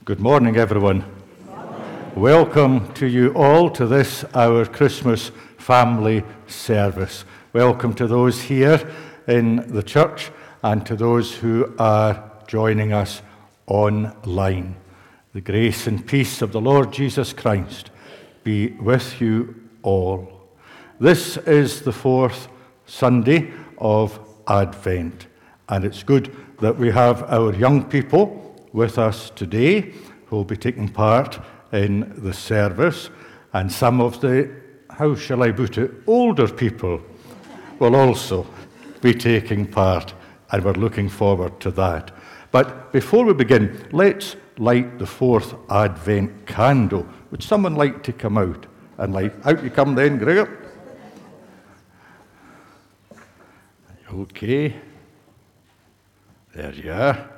Good morning, everyone. Welcome to you all to this, our Christmas family service. Welcome to those here in the church and to those who are joining us online. The grace and peace of the Lord Jesus Christ be with you all. This is the fourth Sunday of Advent, and it's good that we have our young people with us today who will be taking part in the service, and some of the, how shall I put it, older people will also be taking part, and we're looking forward to that. But before we begin, let's light the fourth Advent candle. Would someone like to come out and light? Out you come then, Gregor. Okay. There you are.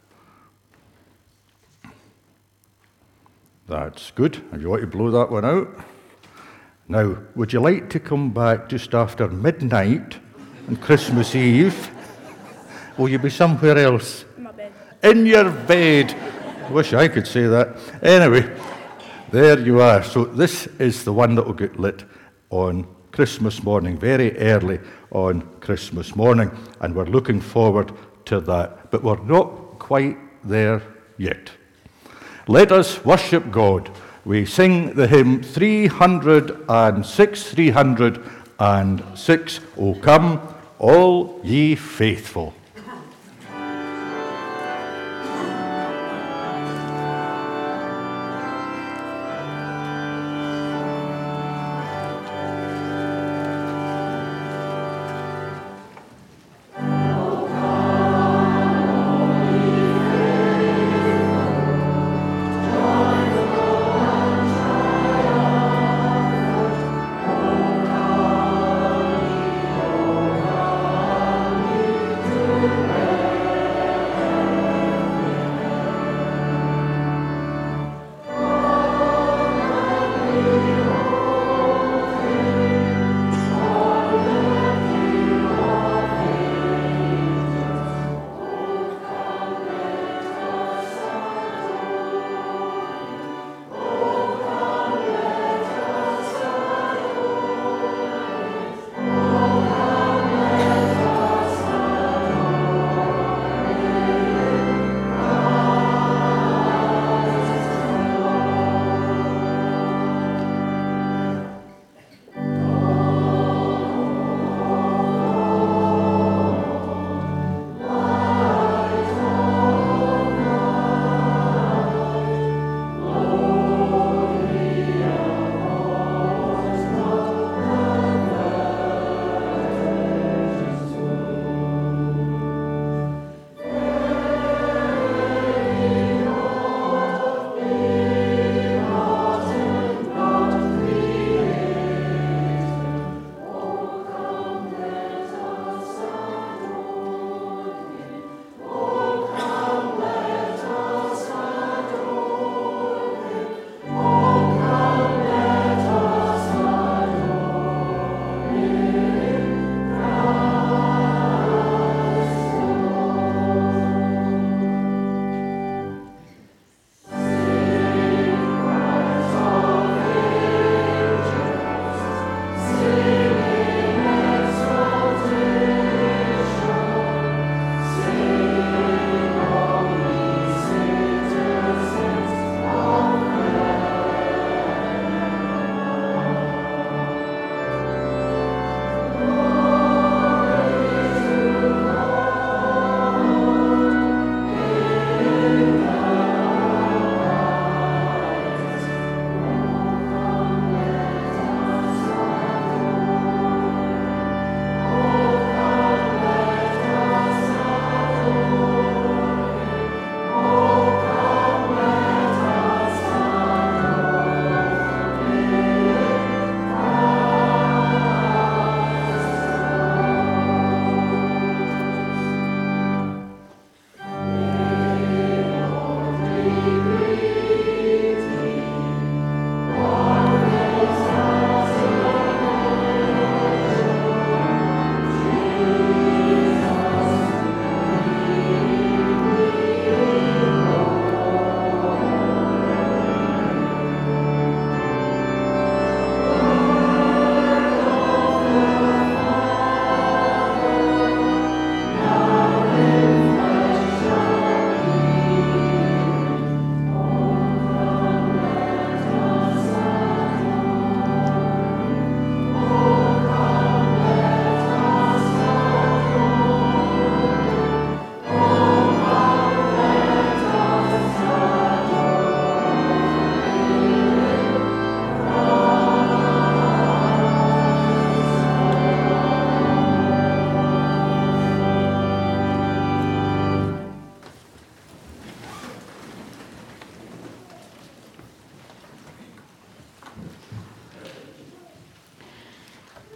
That's good. If you want to blow that one out. Now, would you like to come back just after midnight on Christmas Eve? Will you be somewhere else? In my bed. In your bed. I wish I could say that. Anyway, there you are. So this is the one that will get lit on Christmas morning, very early on Christmas morning, and we're looking forward to that. But we're not quite there yet. Let us worship God. We sing the hymn 306, O come, all ye faithful.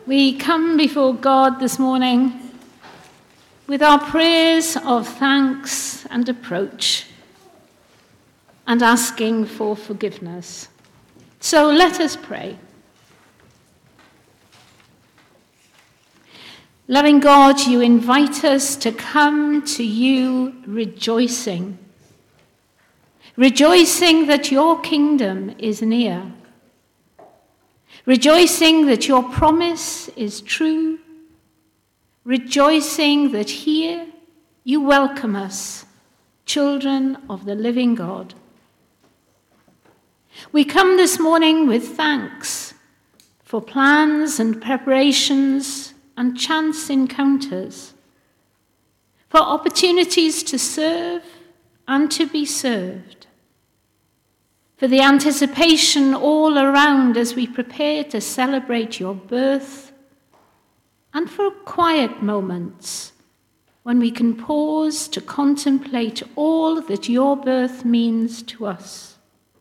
We come before God this morning with our prayers of thanks and approach and asking for forgiveness. So let us pray. Loving God, you invite us to come to you rejoicing. Rejoicing that your kingdom is near. Rejoicing that your promise is true. Rejoicing that here you welcome us, children of the living God. We come this morning with thanks for plans and preparations and chance encounters, for opportunities to serve and to be served, for the anticipation all around as we prepare to celebrate your birth, and for quiet moments when we can pause to contemplate all that your birth means to us.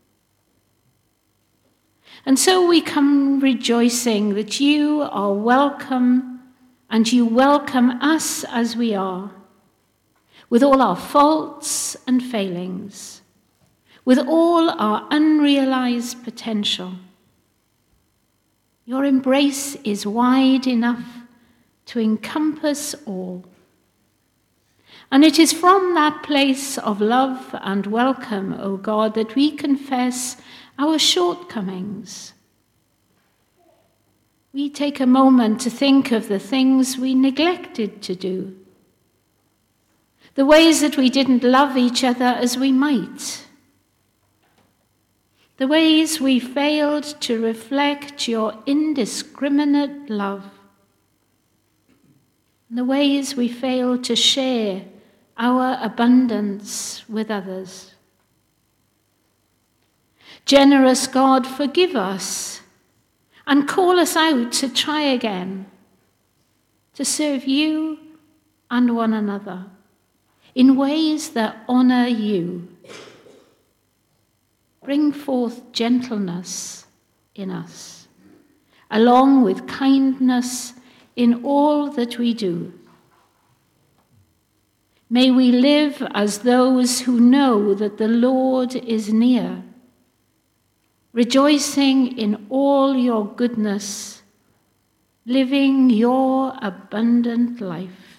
And so we come rejoicing that you are welcome and you welcome us as we are, with all our faults and failings, with all our unrealized potential. Your embrace is wide enough to encompass all. And it is from that place of love and welcome, O God, that we confess our shortcomings. We take a moment to think of the things we neglected to do, the ways that we didn't love each other as we might, the ways we failed to reflect your indiscriminate love, and the ways we failed to share our abundance with others. Generous God, forgive us and call us out to try again, to serve you and one another in ways that honor you. Bring forth gentleness in us, along with kindness in all that we do. May we live as those who know that the Lord is near, rejoicing in all your goodness, living your abundant life.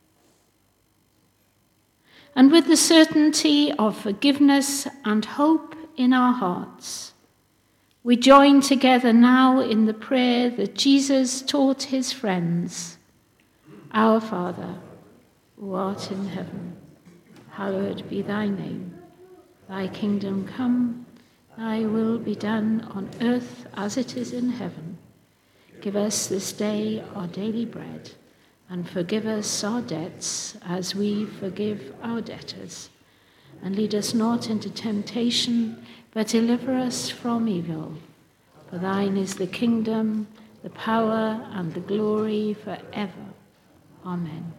And with the certainty of forgiveness and hope in our hearts, we join together now in the prayer that Jesus taught his friends. Our Father, who art in heaven, hallowed be thy name. Thy kingdom come, thy will be done on earth as it is in heaven. Give us this day our daily bread, and forgive us our debts as we forgive our debtors. And lead us not into temptation, but deliver us from evil. For thine is the kingdom, the power, and the glory forever. Amen.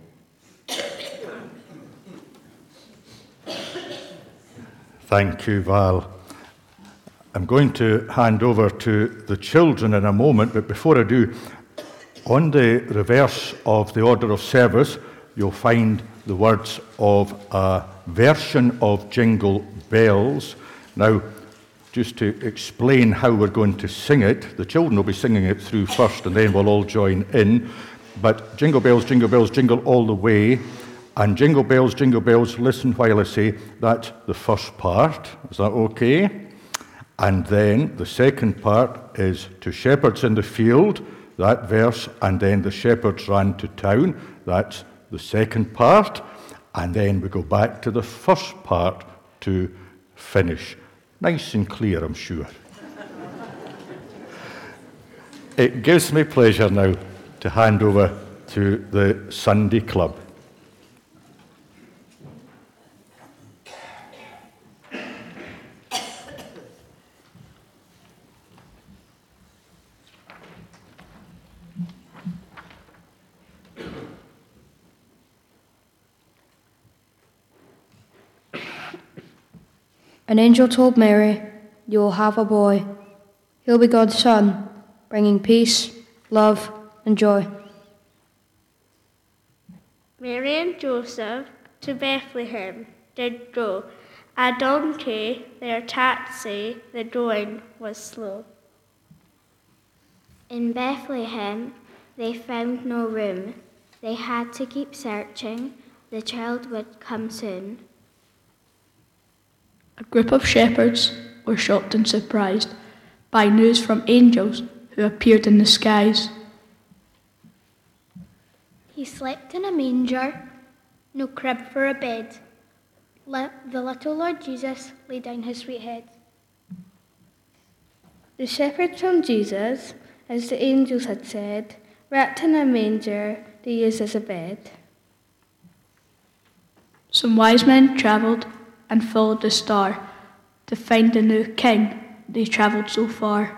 Thank you, Val. I'm going to hand over to the children in a moment, but before I do, on the reverse of the order of service, you'll find the words of a version of Jingle Bells. Now, just to explain how we're going to sing it, the children will be singing it through first, and then we'll all join in. But jingle bells, jingle all the way. And jingle bells, listen while I say that's the first part. Is that okay? And then the second part is to shepherds in the field, that verse, and then the shepherds ran to town, that's the second part. And then we go back to the first part to finish. Nice and clear, I'm sure. It gives me pleasure now to hand over to the Sunday Club. An angel told Mary, "You will have a boy. He'll be God's son, bringing peace, love, and joy. Mary and Joseph to Bethlehem did go. A donkey their taxi, the going was slow. In Bethlehem they found no room. They had to keep searching. The child would come soon. A group of shepherds were shocked and surprised by news from angels who appeared in the skies. He slept in a manger, no crib for a bed. The little Lord Jesus laid down his sweet head. The shepherds found Jesus, as the angels had said, wrapped in a manger to use as a bed. Some wise men travelled and followed the star to find the new king. They travelled so far.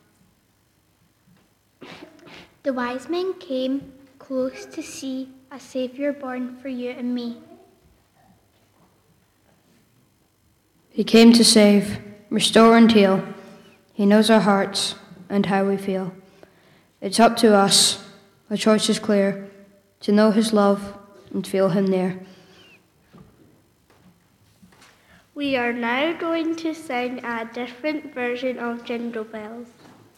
The wise men came close to see a Saviour born for you and me. He came to save, restore and heal. He knows our hearts and how we feel. It's up to us, the choice is clear, to know his love and feel him near. We are now going to sing a different version of Jingle Bells.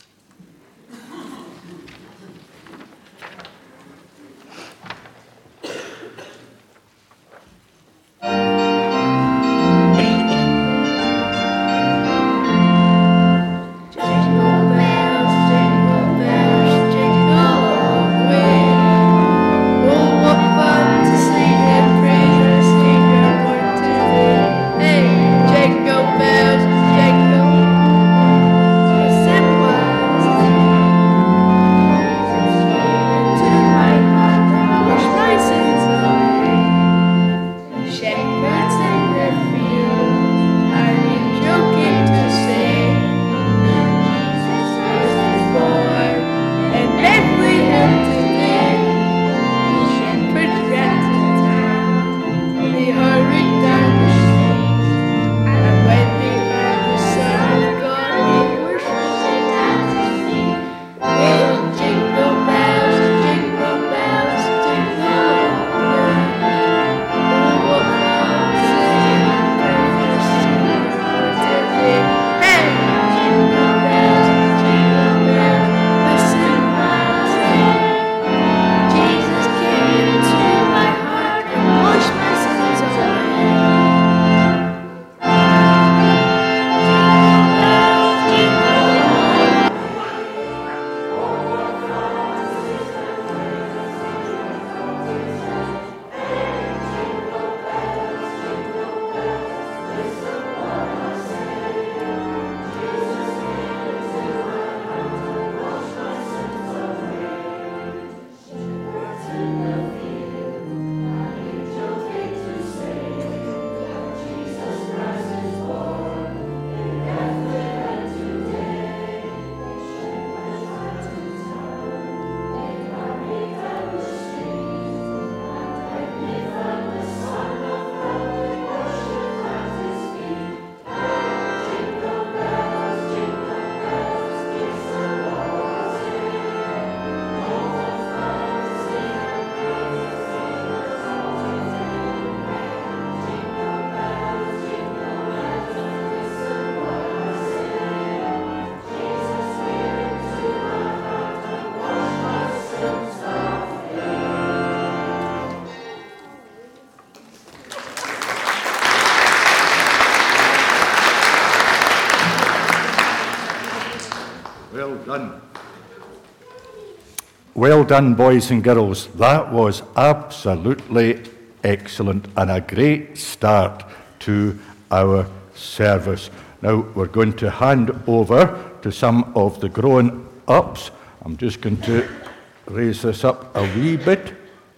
Well done, boys and girls. That was absolutely excellent and a great start to our service. Now we're going to hand over to some of the grown-ups. I'm just going to raise this up a wee bit.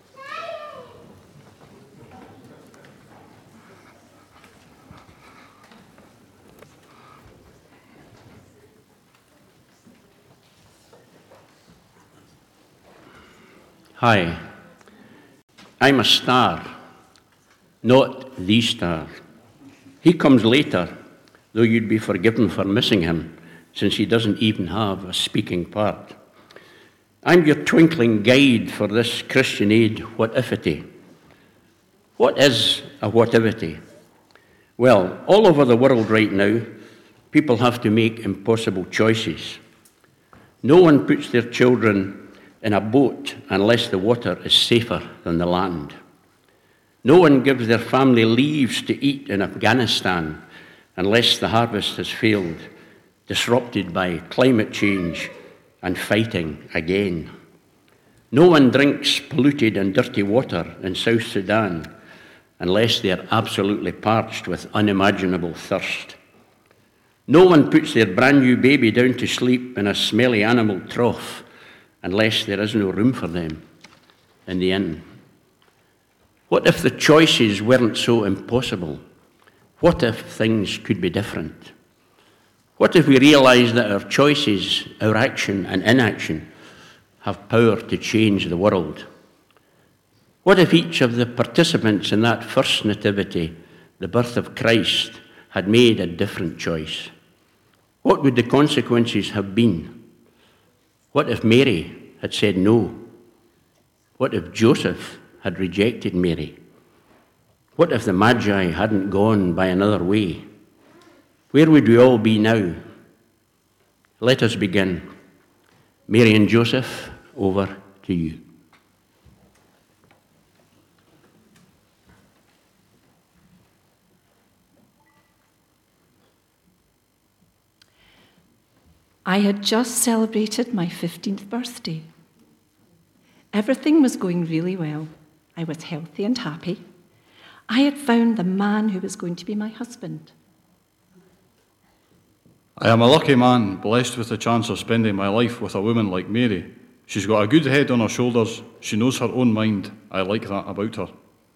Hi, I'm a star, not the star. He comes later, though you'd be forgiven for missing him, since he doesn't even have a speaking part. I'm your twinkling guide for this Christian aid what-ifity. What is a what-ifity? Well, all over the world right now, people have to make impossible choices. No one puts their children in a boat unless the water is safer than the land. No one gives their family leaves to eat in Afghanistan unless the harvest has failed, disrupted by climate change and fighting again. No one drinks polluted and dirty water in South Sudan unless they are absolutely parched with unimaginable thirst. No one puts their brand new baby down to sleep in a smelly animal trough unless there is no room for them in the inn. What if the choices weren't so impossible? What if things could be different? What if we realised that our choices, our action and inaction, have power to change the world? What if each of the participants in that first nativity, the birth of Christ, had made a different choice? What would the consequences have been? What if Mary had said no? What if Joseph had rejected Mary? What if the Magi hadn't gone by another way? Where would we all be now? Let us begin. Mary and Joseph, over to you. I had just celebrated my 15th birthday. Everything was going really well. I was healthy and happy. I had found the man who was going to be my husband. I am a lucky man, blessed with the chance of spending my life with a woman like Mary. She's got a good head on her shoulders. She knows her own mind. I like that about her.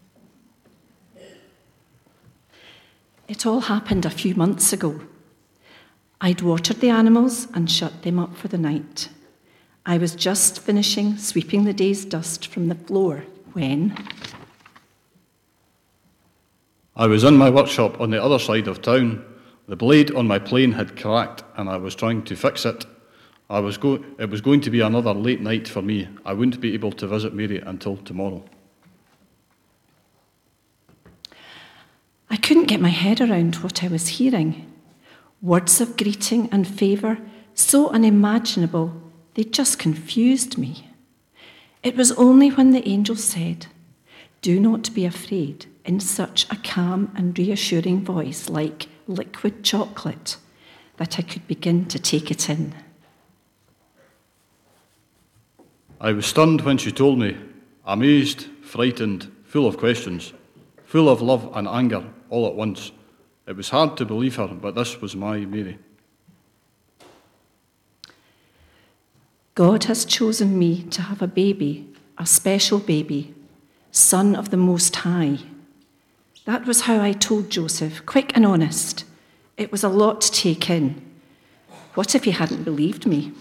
It all happened a few months ago. I'd watered the animals and shut them up for the night. I was just finishing sweeping the day's dust from the floor when... I was in my workshop on the other side of town. The blade on my plane had cracked and I was trying to fix it. It was going to be another late night for me. I wouldn't be able to visit Mary until tomorrow. I couldn't get my head around what I was hearing. Words of greeting and favour, so unimaginable, they just confused me. It was only when the angel said, "Do not be afraid," in such a calm and reassuring voice like liquid chocolate, that I could begin to take it in. I was stunned when she told me, amazed, frightened, full of questions, full of love and anger all at once. It was hard to believe her, but this was my Mary. God has chosen me to have a baby, a special baby, Son of the Most High. That was how I told Joseph, quick and honest. It was a lot to take in. What if he hadn't believed me?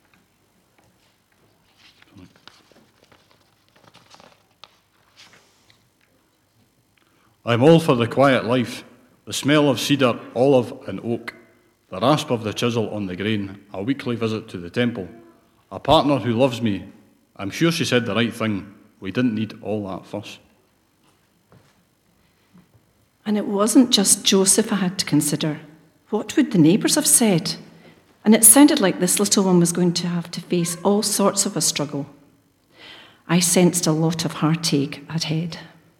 I'm all for the quiet life, the smell of cedar, olive and oak, the rasp of the chisel on the grain, a weekly visit to the temple, a partner who loves me. I'm sure she said the right thing. We didn't need all that fuss. And it wasn't just Joseph I had to consider. What would the neighbours have said? And it sounded like this little one was going to have to face all sorts of a struggle. I sensed a lot of heartache ahead.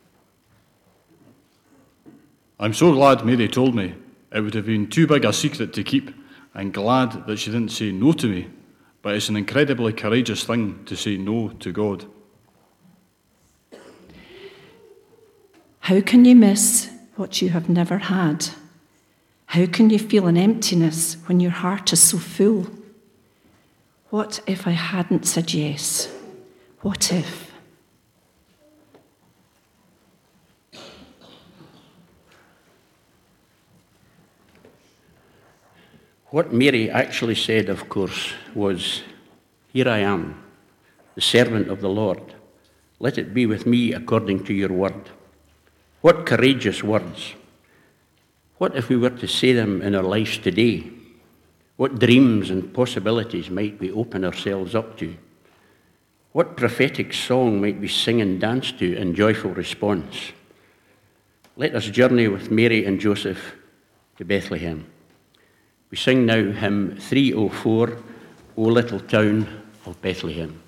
I'm so glad Mary told me. It would have been too big a secret to keep, and glad that she didn't say no to me. But it's an incredibly courageous thing to say no to God. How can you miss what you have never had? How can you feel an emptiness when your heart is so full? What if I hadn't said yes? What if? What Mary actually said, of course, was, "Here I am, the servant of the Lord. Let it be with me according to your word." What courageous words. What if we were to say them in our lives today? What dreams and possibilities might we open ourselves up to? What prophetic song might we sing and dance to in joyful response? Let us journey with Mary and Joseph to Bethlehem. We sing now hymn 304, O Little Town of Bethlehem.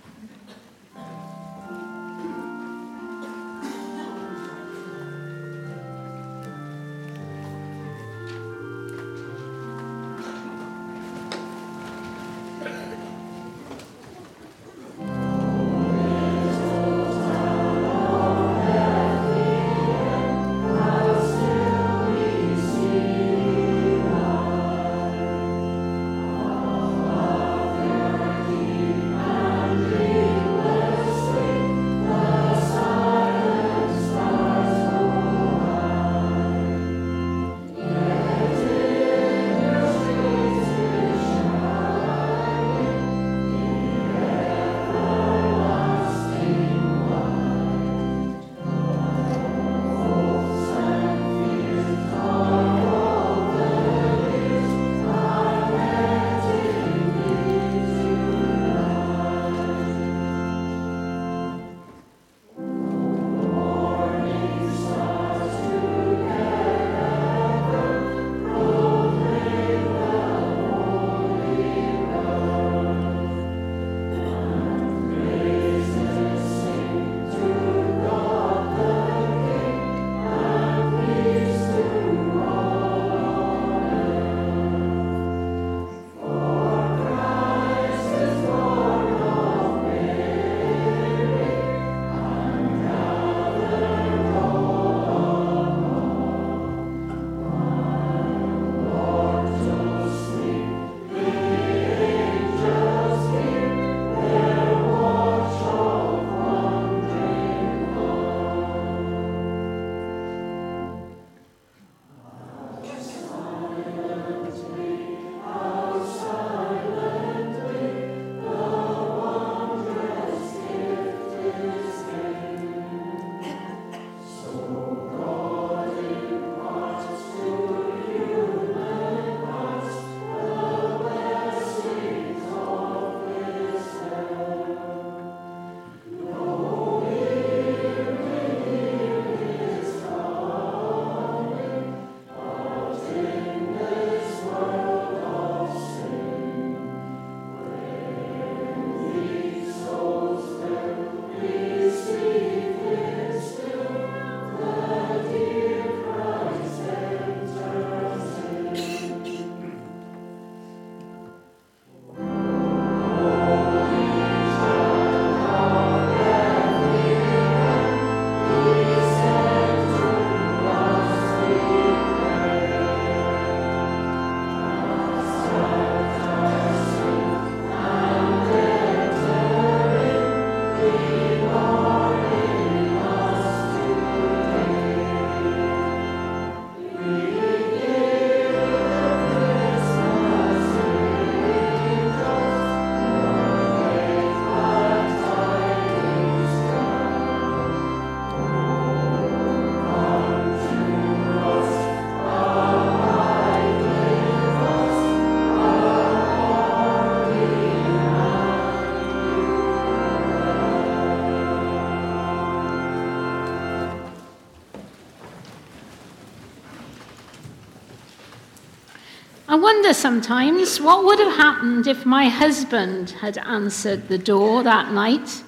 I wonder sometimes what would have happened if my husband had answered the door that night.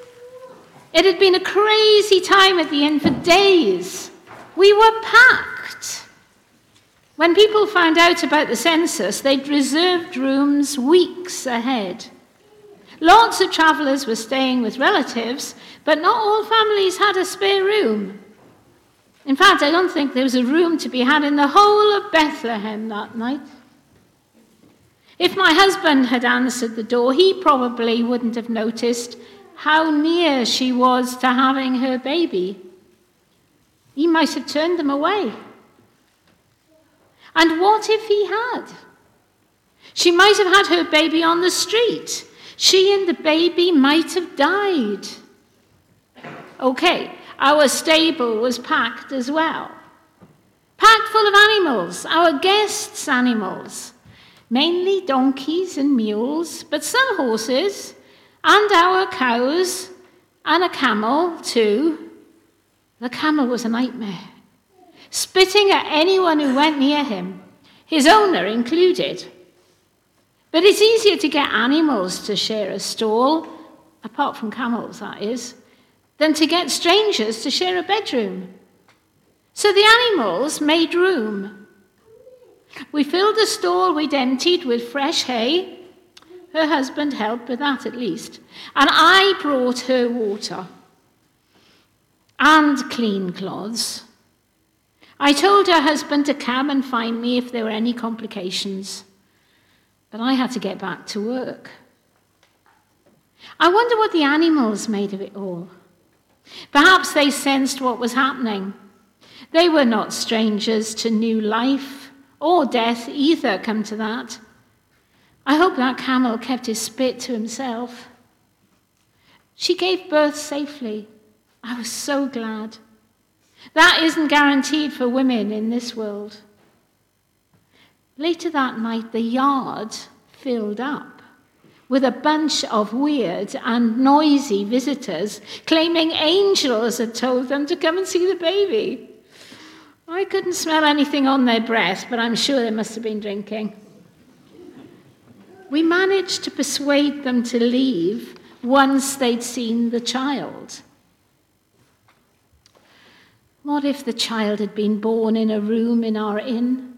It had been a crazy time at the inn for days. We were packed. When people found out about the census, they'd reserved rooms weeks ahead. Lots of travellers were staying with relatives, but not all families had a spare room. In fact, I don't think there was a room to be had in the whole of Bethlehem that night. If my husband had answered the door, he probably wouldn't have noticed how near she was to having her baby. He might have turned them away. And what if he had? She might have had her baby on the street. She and the baby might have died. Okay, our stable was packed as well. Packed full of animals, our guests' animals. Mainly donkeys and mules, but some horses and our cows, and a camel too. The camel was a nightmare, spitting at anyone who went near him, his owner included. But it's easier to get animals to share a stall, apart from camels, that is, than to get strangers to share a bedroom. So the animals made room. We filled the stall we'd emptied with fresh hay. Her husband helped with that at least. And I brought her water and clean clothes. I told her husband to come and find me if there were any complications. But I had to get back to work. I wonder what the animals made of it all. Perhaps they sensed what was happening. They were not strangers to new life or death either, come to that. I hope that camel kept his spit to himself. She gave birth safely. I was so glad. That isn't guaranteed for women in this world. Later that night, the yard filled up with a bunch of weird and noisy visitors claiming angels had told them to come and see the baby. I couldn't smell anything on their breath, but I'm sure they must have been drinking. We managed to persuade them to leave once they'd seen the child. What if the child had been born in a room in our inn?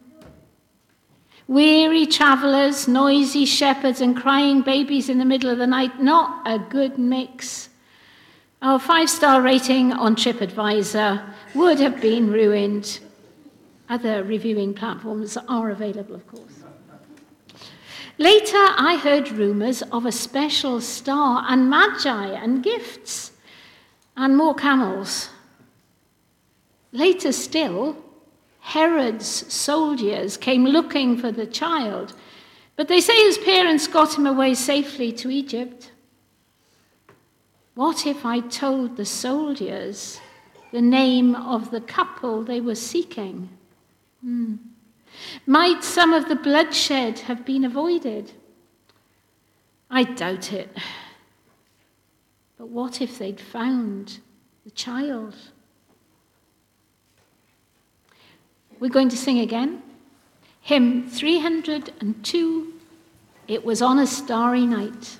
Weary travellers, noisy shepherds, and crying babies in the middle of the night, not a good mix. Our 5-star rating on TripAdvisor would have been ruined. Other reviewing platforms are available, of course. Later, I heard rumours of a special star and magi and gifts and more camels. Later still, Herod's soldiers came looking for the child, but they say his parents got him away safely to Egypt. What if I told the soldiers the name of the couple they were seeking? Might some of the bloodshed have been avoided? I doubt it. But what if they'd found the child? We're going to sing again. Hymn 302, It Was on a Starry Night.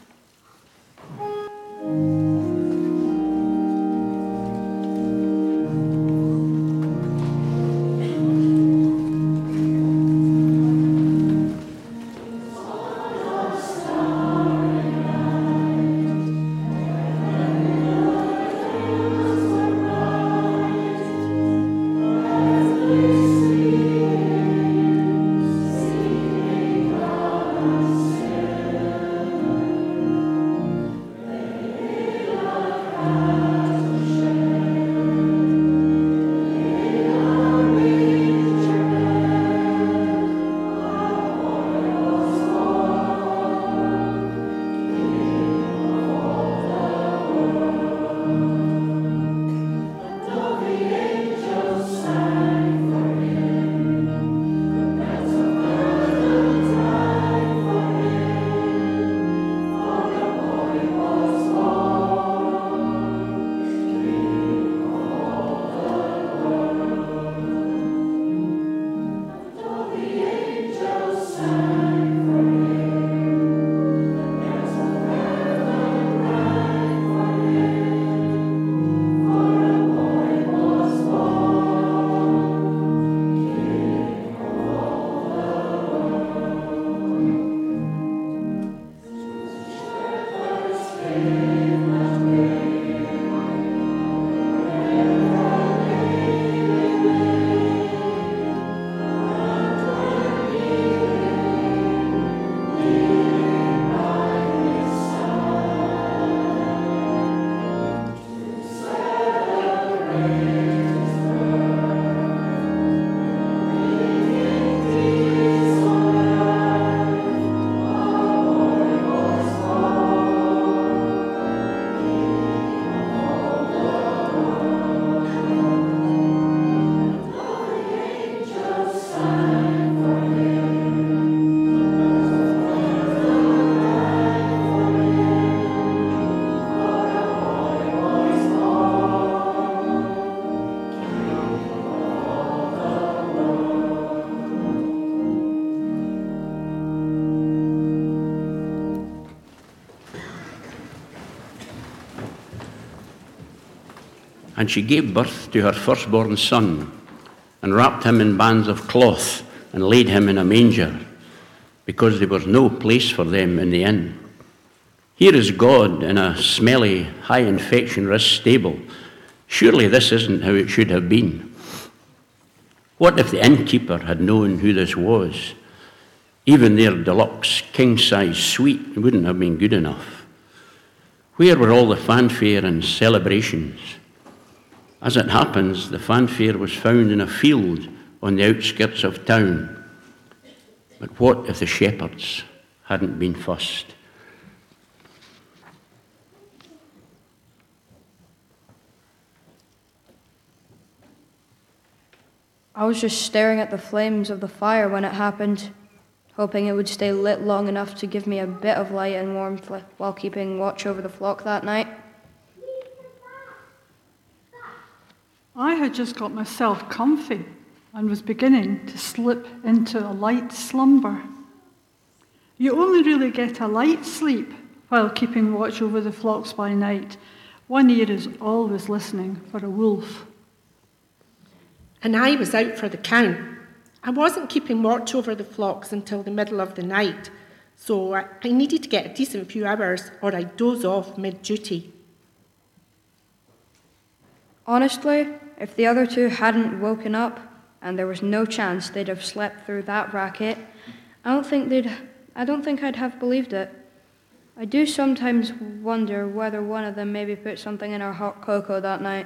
And she gave birth to her firstborn son, and wrapped him in bands of cloth, and laid him in a manger, because there was no place for them in the inn. Here is God in a smelly, high infection risk stable. Surely this isn't how it should have been. What if the innkeeper had known who this was? Even their deluxe king-size suite wouldn't have been good enough. Where were all the fanfare and celebrations? As it happens, the fanfare was found in a field on the outskirts of town. But what if the shepherds hadn't been fussed? I was just staring at the flames of the fire when it happened, hoping it would stay lit long enough to give me a bit of light and warmth while keeping watch over the flock that night. I had just got myself comfy and was beginning to slip into a light slumber. You only really get a light sleep while keeping watch over the flocks by night. One ear is always listening for a wolf. And I was out for the count. I wasn't keeping watch over the flocks until the middle of the night, so I needed to get a decent few hours or I'd doze off mid-duty. Honestly, if the other two hadn't woken up, and there was no chance they'd have slept through that racket, I don't think I'd have believed it. I do sometimes wonder whether one of them maybe put something in our hot cocoa that night.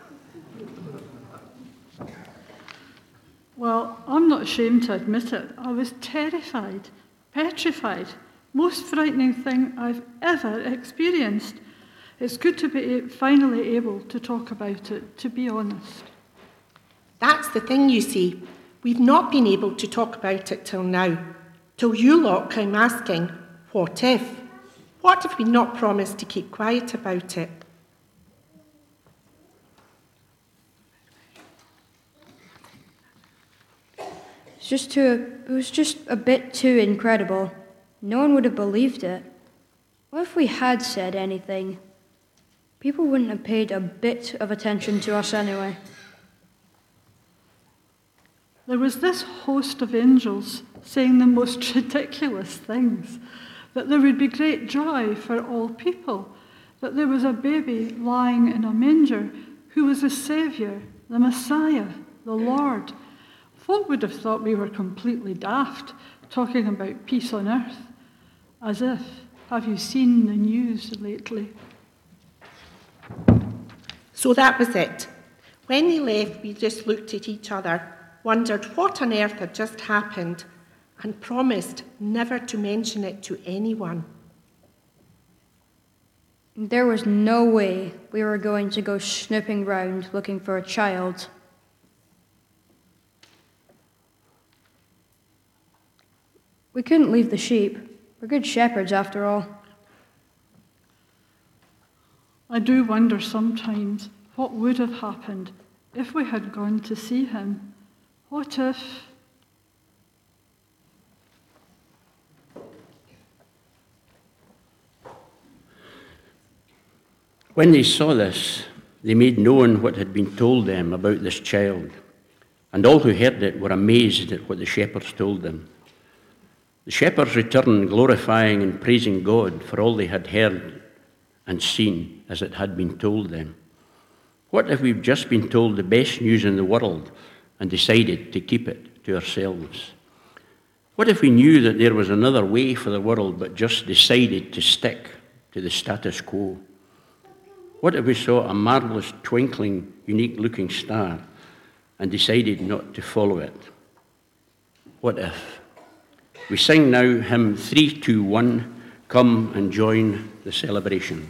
Well, I'm not ashamed to admit it. I was terrified, petrified. Most frightening thing I've ever experienced. It's good to be finally able to talk about it, to be honest. That's the thing, you see. We've not been able to talk about it till now. Till you lot came asking, what if? What if we'd not promised to keep quiet about it? It was just a bit too incredible. No one would have believed it. What if we had said anything? People wouldn't have paid a bit of attention to us anyway. There was this host of angels saying the most ridiculous things, that there would be great joy for all people, that there was a baby lying in a manger who was the Saviour, the Messiah, the Lord. Folk would have thought we were completely daft, talking about peace on earth, as if, have you seen the news lately? So that was it. When they left, we just looked at each other, wondered what on earth had just happened, and promised never to mention it to anyone. There was no way we were going to go snooping round looking for a child. We couldn't leave the sheep. We're good shepherds, after all. I do wonder sometimes what would have happened if we had gone to see him. What if... When they saw this, they made known what had been told them about this child, and all who heard it were amazed at what the shepherds told them. The shepherds returned, glorifying and praising God for all they had heard and seen as it had been told them. What if we've just been told the best news in the world and decided to keep it to ourselves? What if we knew that there was another way for the world but just decided to stick to the status quo? What if we saw a marvellous, twinkling, unique-looking star and decided not to follow it? What if? We sing now hymn 321, Come and Join the Celebration.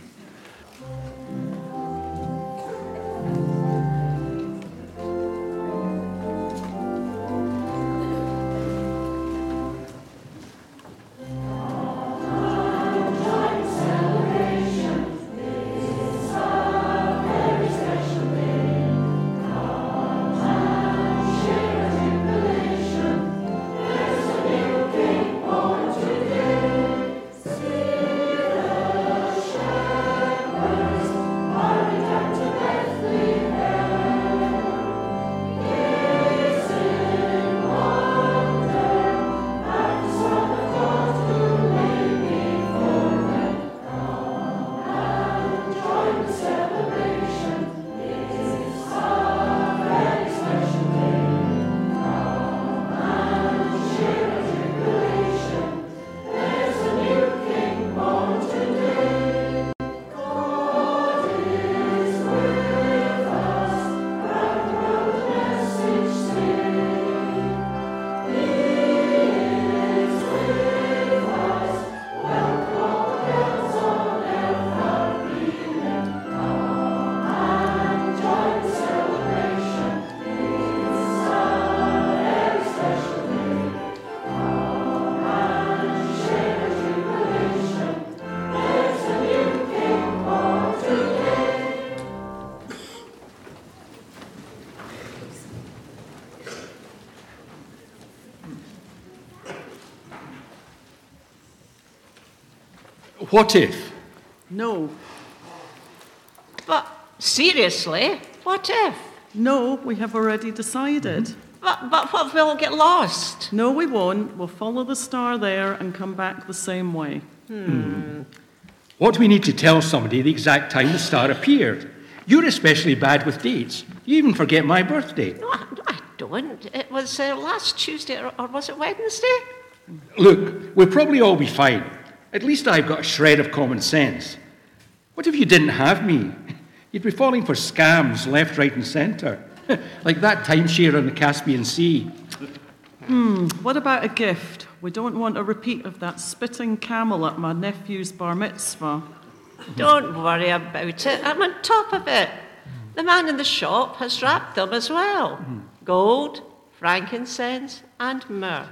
Share What if? No. But seriously, what if? No, we have already decided. But what if we all get lost? No, we won't. We'll follow the star there and come back the same way. What do we need to tell somebody the exact time the star appeared? You're especially bad with dates. You even forget my birthday. No, I don't. It was last Tuesday, or was it Wednesday? Look, we'll probably all be fine. At least I've got a shred of common sense. What if you didn't have me? You'd be falling for scams left, right, and centre. Like that timeshare on the Caspian Sea. What about a gift? We don't want a repeat of that spitting camel at my nephew's bar mitzvah. Don't worry about it. I'm on top of it. The man in the shop has wrapped them as well. Gold, frankincense, and myrrh.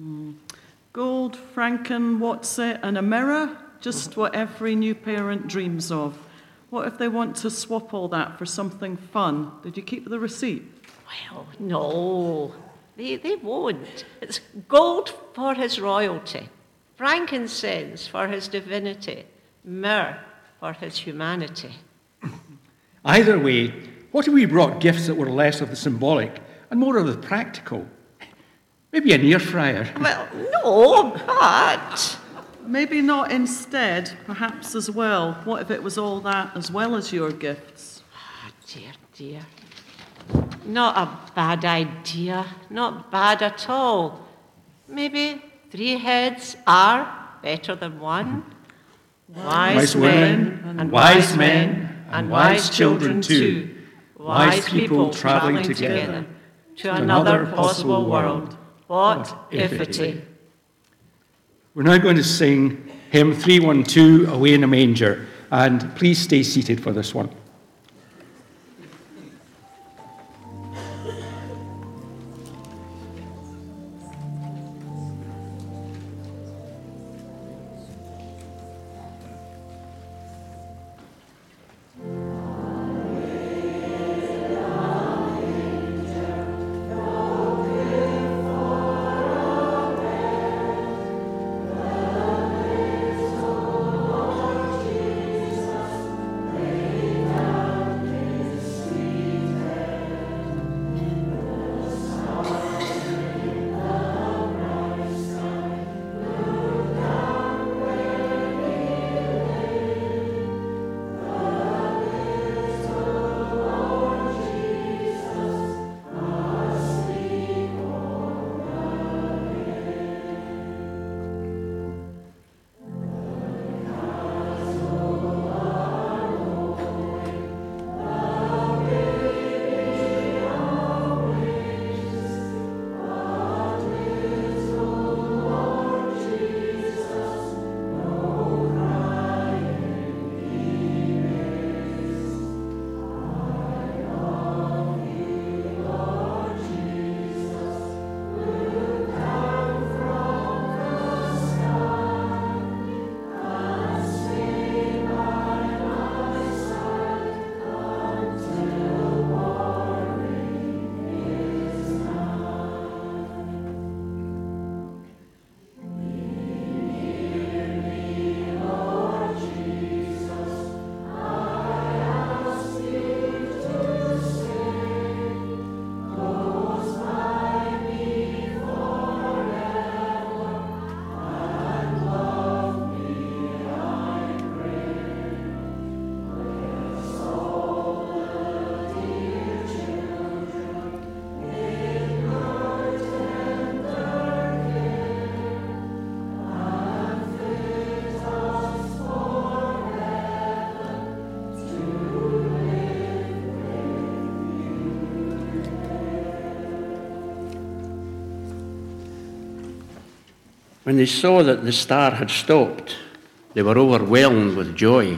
Gold, franken, what's it, and a mirror? Just what every new parent dreams of. What if they want to swap all that for something fun? Did you keep the receipt? Well, no, they won't. It's gold for his royalty, frankincense for his divinity, myrrh for his humanity. Either way, what if we brought gifts that were less of the symbolic and more of the practical? Maybe an air fryer. Well, no, but... Maybe not instead, perhaps as well. What if it was all that as well as your gifts? Dear. Not a bad idea. Not bad at all. Maybe 3 heads are better than one. Wise women and wise men and wise children too. Wise people travelling together to another possible world. What if-ity? We're now going to sing hymn 312, Away in a Manger, and please stay seated for this one. When they saw that the star had stopped, they were overwhelmed with joy.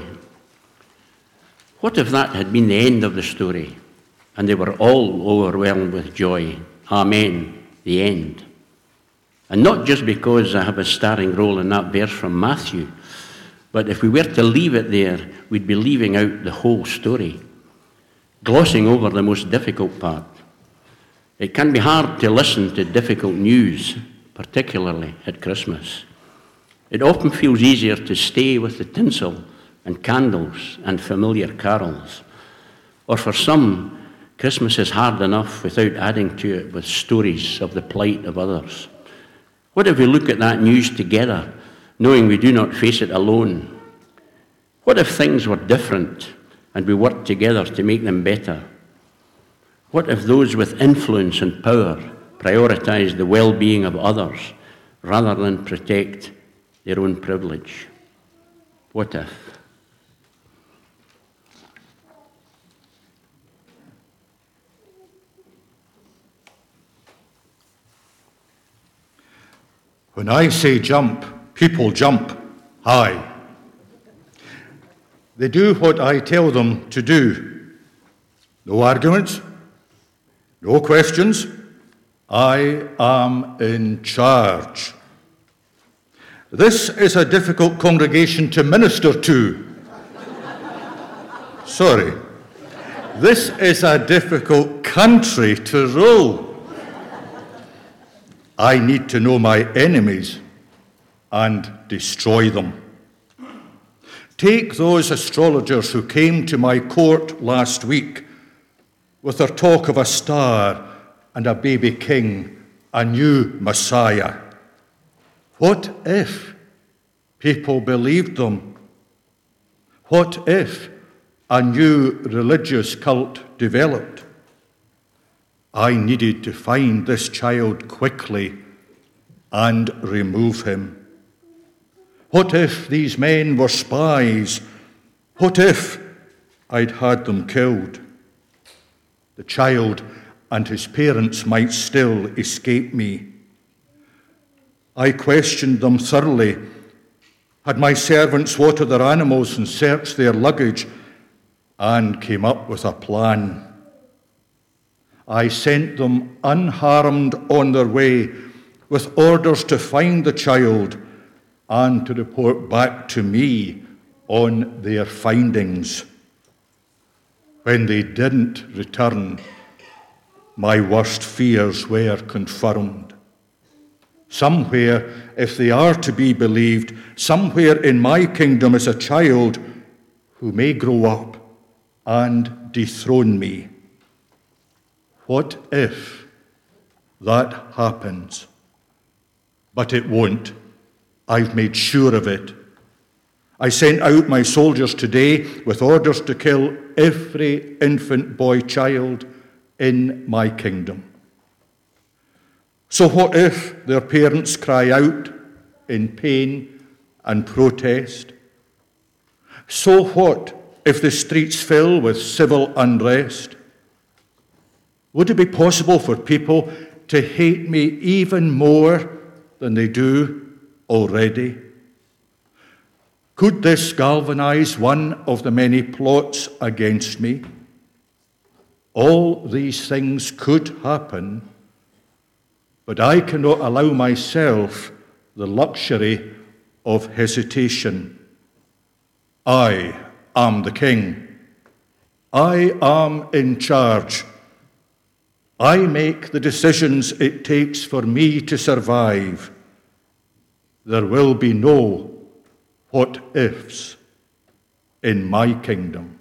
What if that had been the end of the story, and they were all overwhelmed with joy? Amen, the end. And not just because I have a starring role in that verse from Matthew, but if we were to leave it there, we'd be leaving out the whole story, glossing over the most difficult part. It can be hard to listen to difficult news, particularly at Christmas. It often feels easier to stay with the tinsel and candles and familiar carols. Or for some, Christmas is hard enough without adding to it with stories of the plight of others. What if we look at that news together, knowing we do not face it alone? What if things were different and we worked together to make them better? What if those with influence and power prioritized the well-being of others rather than protect their own privilege? What if? When I say jump, people jump high. They do what I tell them to do. No arguments, no questions. I am in charge. This is a difficult congregation to minister to. Sorry. This is a difficult country to rule. I need to know my enemies and destroy them. Take those astrologers who came to my court last week with their talk of a star and a baby king, a new Messiah. What if people believed them? What if a new religious cult developed? I needed to find this child quickly and remove him. What if these men were spies? What if I'd had them killed? The child and his parents might still escape me. I questioned them thoroughly, had my servants water their animals and search their luggage, and came up with a plan. I sent them unharmed on their way with orders to find the child and to report back to me on their findings. When they didn't return, my worst fears were confirmed. Somewhere, if they are to be believed, somewhere in my kingdom is a child who may grow up and dethrone me. What if that happens? But it won't. I've made sure of it. I sent out my soldiers today with orders to kill every infant boy child in my kingdom. So what if their parents cry out in pain and protest? So what if the streets fill with civil unrest? Would it be possible for people to hate me even more than they do already? Could this galvanize one of the many plots against me? All these things could happen, but I cannot allow myself the luxury of hesitation. I am the king. I am in charge. I make the decisions it takes for me to survive. There will be no what-ifs in my kingdom.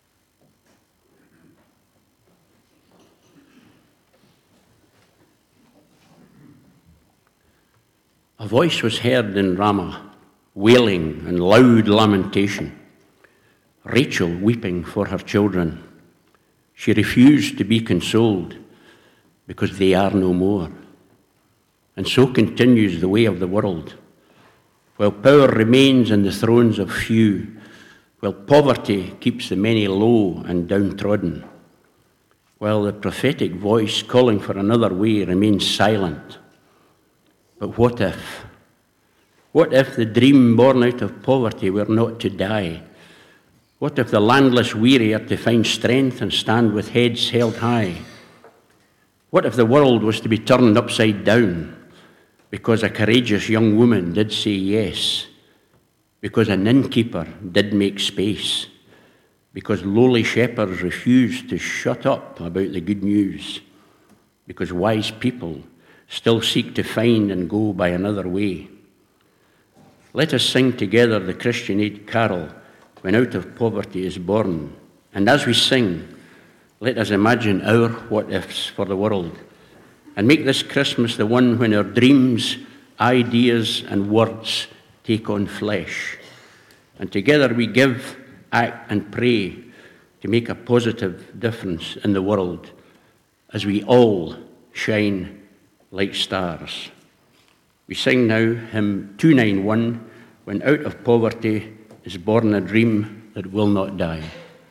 A voice was heard in Ramah, wailing and loud lamentation. Rachel weeping for her children. She refused to be consoled because they are no more. And so continues the way of the world. While power remains in the thrones of few, while poverty keeps the many low and downtrodden, while the prophetic voice calling for another way remains silent. But what if? What if the dream born out of poverty were not to die? What if the landless weary are to find strength and stand with heads held high? What if the world was to be turned upside down because a courageous young woman did say yes, because an innkeeper did make space, because lowly shepherds refused to shut up about the good news, because wise people still seek to find and go by another way? Let us sing together the Christian Aid carol, When Out of Poverty is Born. And as we sing, let us imagine our what-ifs for the world, and make this Christmas the one when our dreams, ideas, and words take on flesh. And together we give, act, and pray to make a positive difference in the world as we all shine like stars. We sing now hymn 291, When Out of Poverty is Born a Dream that Will Not Die.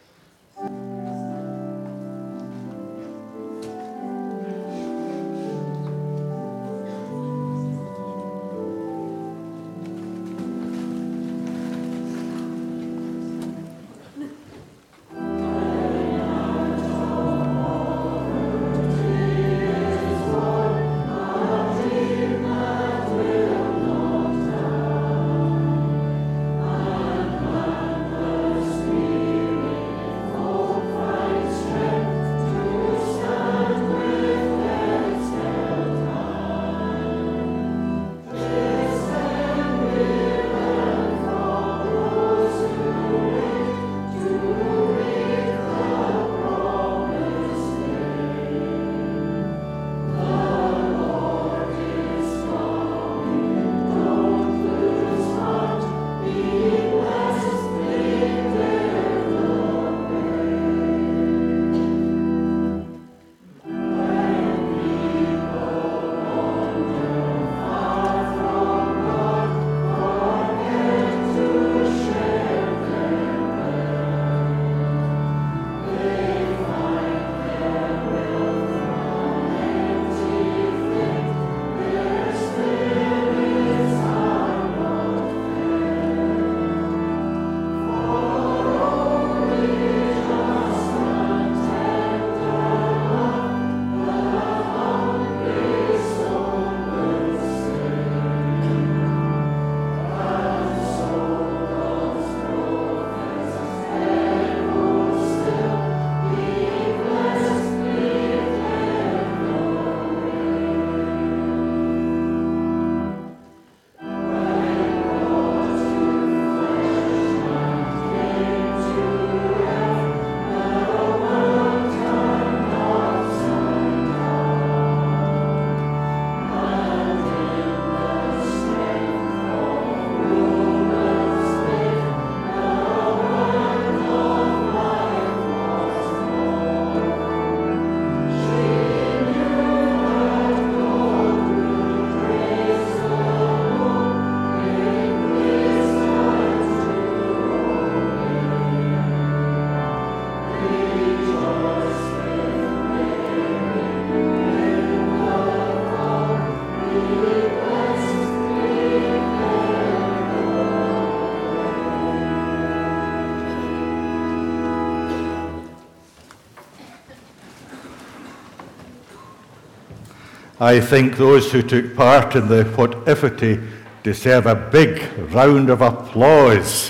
I think those who took part in the what-ifity deserve a big round of applause.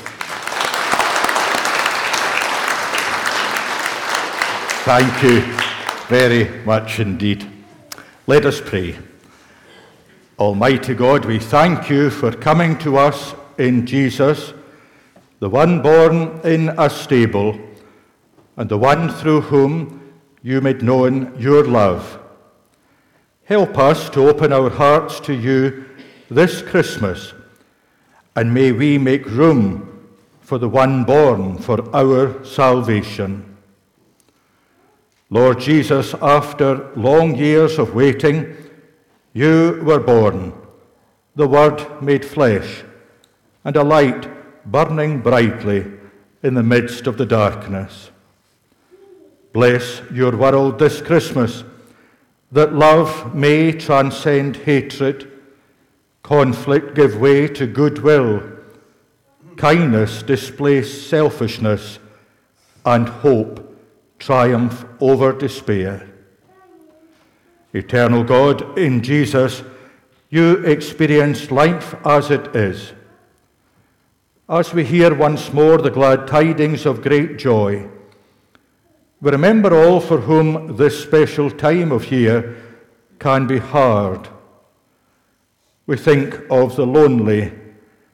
Thank you very much indeed. Let us pray. Almighty God, we thank you for coming to us in Jesus, the one born in a stable, and the one through whom you made known your love. Help us to open our hearts to you this Christmas, and may we make room for the one born for our salvation. Lord Jesus, after long years of waiting, you were born, the Word made flesh, and a light burning brightly in the midst of the darkness. Bless your world this Christmas, that love may transcend hatred, conflict give way to goodwill, kindness displace selfishness, and hope triumph over despair. Eternal God, in Jesus, you experienced life as it is. As we hear once more the glad tidings of great joy, we remember all for whom this special time of year can be hard. We think of the lonely,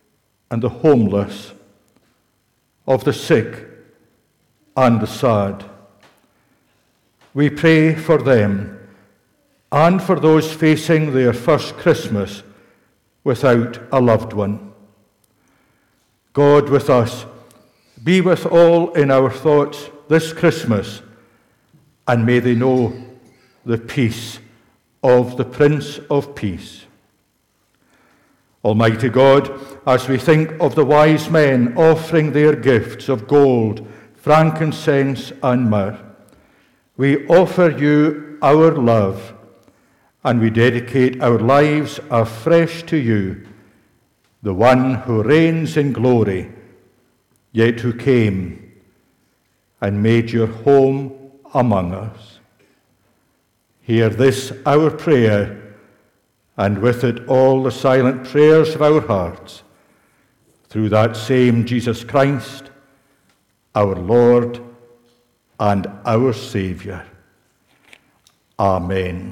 and the homeless, of the sick and the sad. We pray for them and for those facing their first Christmas without a loved one. God with us, be with all in our thoughts this Christmas, and may they know the peace of the Prince of Peace. Almighty God, as we think of the wise men offering their gifts of gold, frankincense, and myrrh, we offer you our love, and we dedicate our lives afresh to you, the one who reigns in glory, yet who came and made your home among us. Hear this our prayer, and with it all the silent prayers of our hearts, through that same Jesus Christ, our Lord and our Saviour. Amen.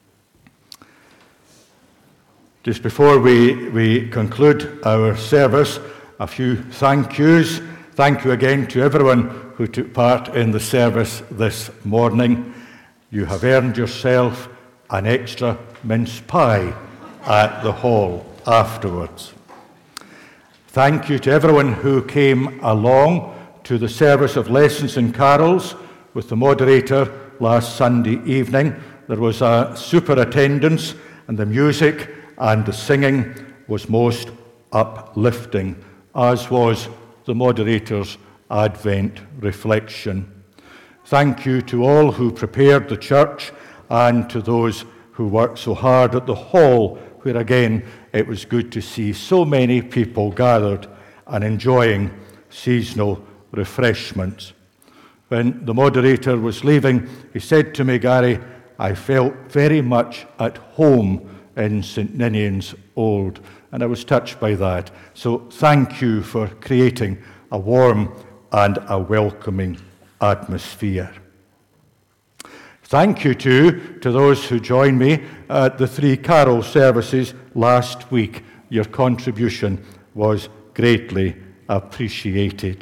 Just before we conclude our service, a few thank yous. Thank you again to everyone who took part in the service this morning. You have earned yourself an extra mince pie at the hall afterwards. Thank you to everyone who came along to the service of Lessons and Carols with the moderator last Sunday evening. There was a super attendance, and the music and the singing was most uplifting, as was the moderator's Advent reflection. Thank you to all who prepared the church and to those who worked so hard at the hall, where again it was good to see so many people gathered and enjoying seasonal refreshments. When the moderator was leaving, he said to me, "Gary, I felt very much at home in St. Ninian's Old," and I was touched by that. So thank you for creating a warm and a welcoming atmosphere. Thank you too to those who joined me at the 3 carol services last week. Your contribution was greatly appreciated.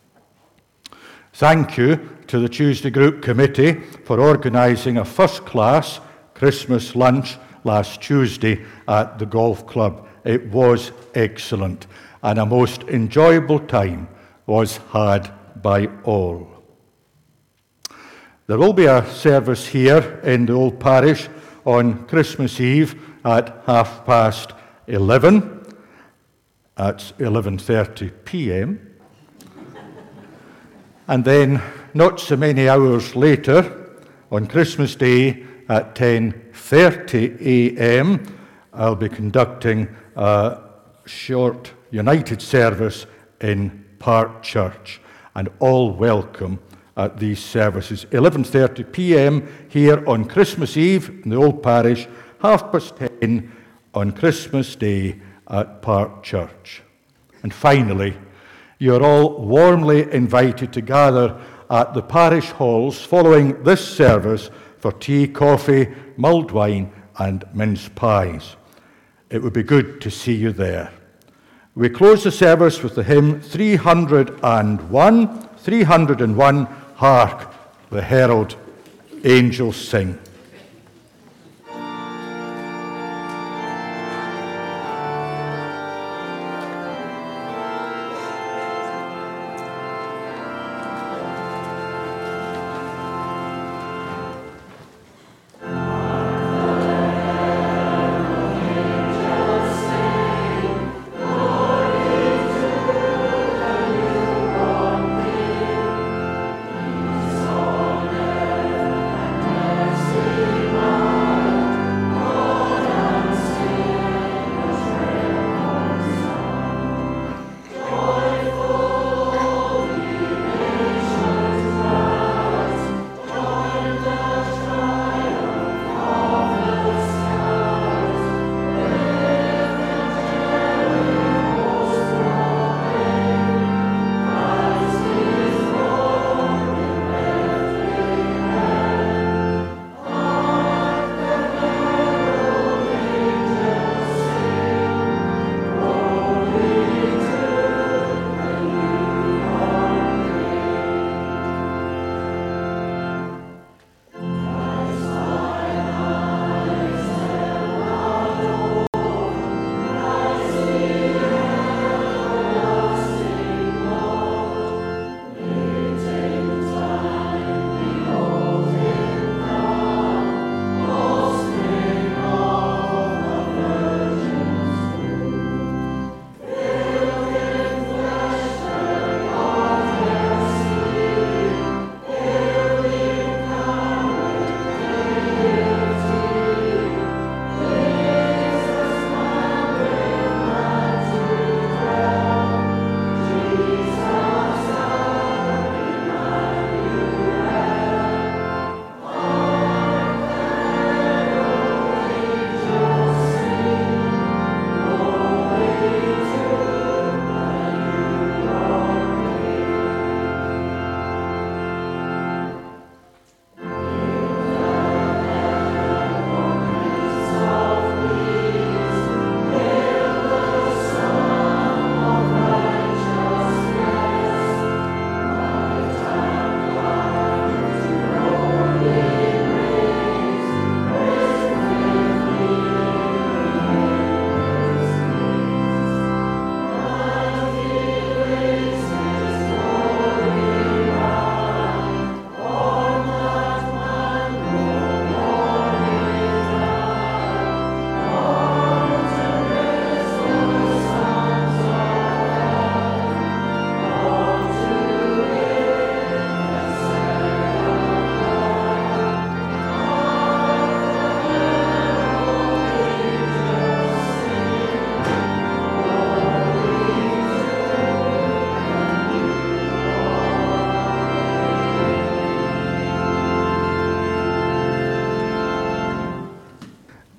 Thank you to the Tuesday Group Committee for organising a first-class Christmas lunch last Tuesday at the golf club. It was excellent, and a most enjoyable time was had by all. There will be a service here in the Old Parish on Christmas Eve at 11:30. That's 11:30 p.m. And then, not so many hours later, on Christmas Day at 10:30 a.m., I'll be conducting a short United service in Park Church, and all welcome at these services. 11:30 p.m. here on Christmas Eve in the Old Parish, 10:30 on Christmas Day at Park Church. And finally, you're all warmly invited to gather at the parish halls following this service for tea, coffee, mulled wine, and mince pies. It would be good to see you there. We close the service with the hymn 301, Hark, the herald angels sing. Yes.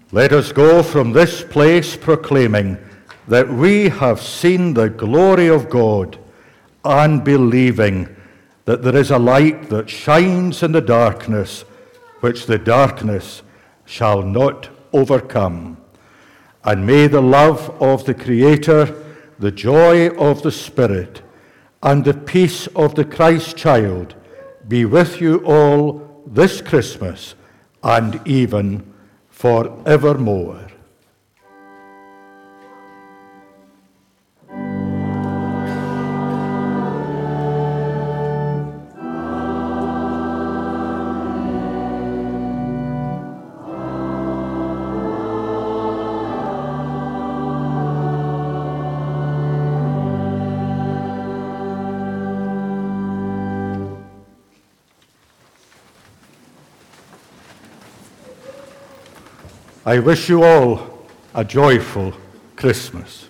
Let us go from this place proclaiming that we have seen the glory of God, and believing that there is a light that shines in the darkness, which the darkness shall not overcome. And may the love of the Creator, the joy of the Spirit, and the peace of the Christ child be with you all this Christmas and even forevermore. I wish you all a joyful Christmas.